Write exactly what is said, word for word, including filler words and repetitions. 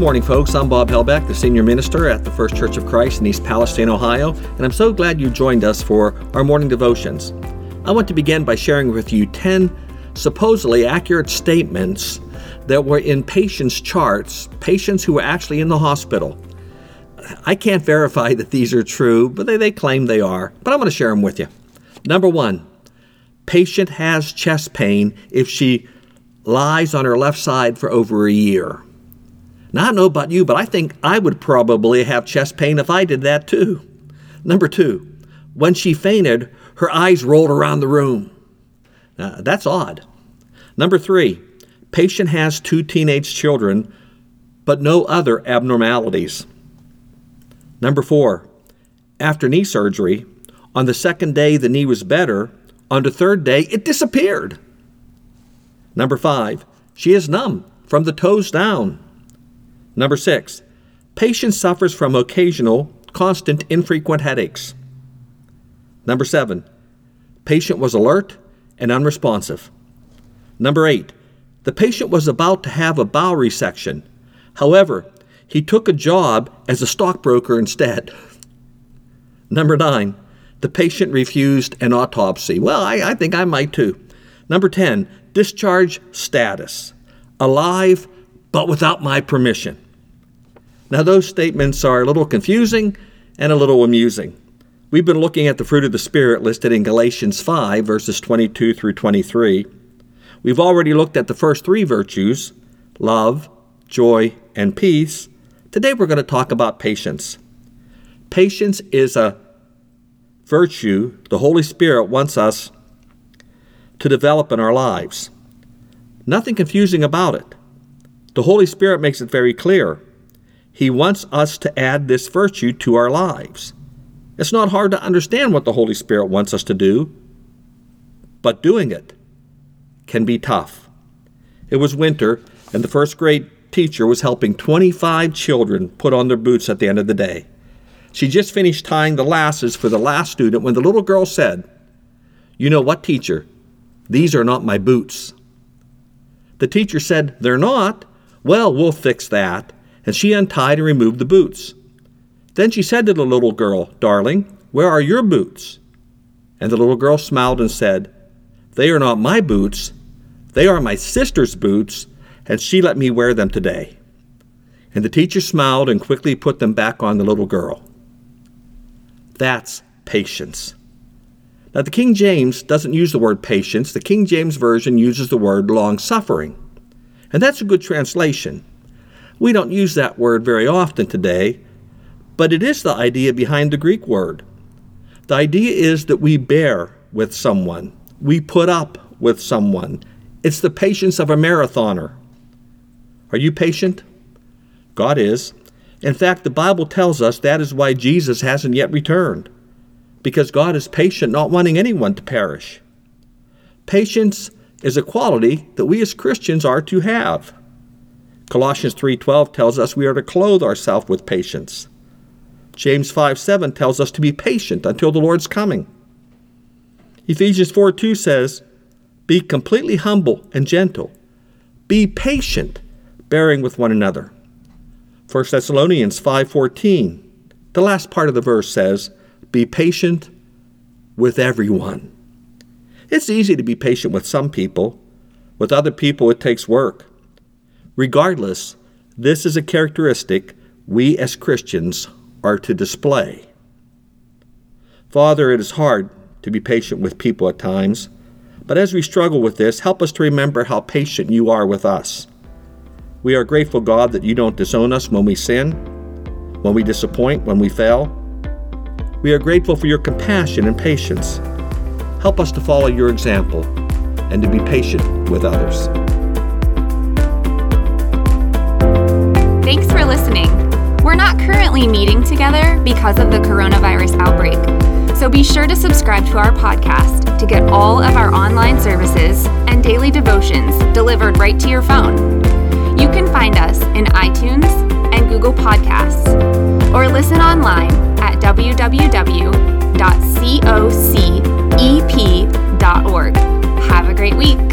morning, folks. I'm Bob Helbeck, the senior minister at the First Church of Christ in East Palestine, Ohio, and I'm so glad you joined us for our morning devotions. I want to begin by sharing with you ten supposedly accurate statements that were in patients' charts, patients who were actually in the hospital. I can't verify that these are true, but they, they claim they are, but I'm going to share them with you. Number one, patient has chest pain if she lies on her left side for over a year. Now, I don't know about you, but I think I would probably have chest pain if I did that too. Number two, when she fainted, her eyes rolled around the room. Now, that's odd. Number three, patient has two teenage children, but no other abnormalities. Number four, after knee surgery, on the second day the knee was better, on the third day it disappeared. Number five, she is numb from the toes down. Number six, patient suffers from occasional, constant, infrequent headaches. Number seven, patient was alert and unresponsive. Number eight, the patient was about to have a bowel resection. However, he took a job as a stockbroker instead. Number nine, the patient refused an autopsy. Well, I, I think I might too. Number ten, discharge status. Alive, but without my permission. Now, those statements are a little confusing and a little amusing. We've been looking at the fruit of the Spirit listed in Galatians five, verses twenty-two through twenty-three. We've already looked at the first three virtues, love, joy, and peace. Today we're going to talk about patience. Patience is a virtue the Holy Spirit wants us to develop in our lives. Nothing confusing about it. The Holy Spirit makes it very clear. He wants us to add this virtue to our lives. It's not hard to understand what the Holy Spirit wants us to do, but doing it can be tough. It was winter, and the first grade teacher was helping twenty-five children put on their boots at the end of the day. She just finished tying the lasses for the last student when the little girl said, "You know what, teacher? These are not my boots." The teacher said, "They're not? Well, we'll fix that." And she untied and removed the boots. Then she said to the little girl, "Darling, where are your boots?" And the little girl smiled and said, "They are not my boots. They are my sister's boots, and she let me wear them today." And the teacher smiled and quickly put them back on the little girl. That's patience. Now, the King James doesn't use the word patience. The King James Version uses the word long-suffering. And that's a good translation. We don't use that word very often today, but it is the idea behind the Greek word. The idea is that we bear with someone. We put up with someone. It's the patience of a marathoner. Are you patient? God is. In fact, the Bible tells us that is why Jesus hasn't yet returned, because God is patient, not wanting anyone to perish. Patience is a quality that we as Christians are to have. Colossians three twelve tells us we are to clothe ourselves with patience. James five seven tells us to be patient until the Lord's coming. Ephesians four two says, "Be completely humble and gentle. Be patient, bearing with one another." First Thessalonians five fourteen, the last part of the verse says, "Be patient with everyone." It's easy to be patient with some people. With other people, it takes work. Regardless, this is a characteristic we as Christians are to display. Father, it is hard to be patient with people at times, but as we struggle with this, help us to remember how patient you are with us. We are grateful, God, that you don't disown us when we sin, when we disappoint, when we fail. We are grateful for your compassion and patience. Help us to follow your example and to be patient with others. Thanks for listening. We're not currently meeting together because of the coronavirus outbreak, so be sure to subscribe to our podcast to get all of our online services and daily devotions delivered right to your phone. You can find us in iTunes and Google Podcasts, or listen online at w w w dot cocep dot org. Have a great week.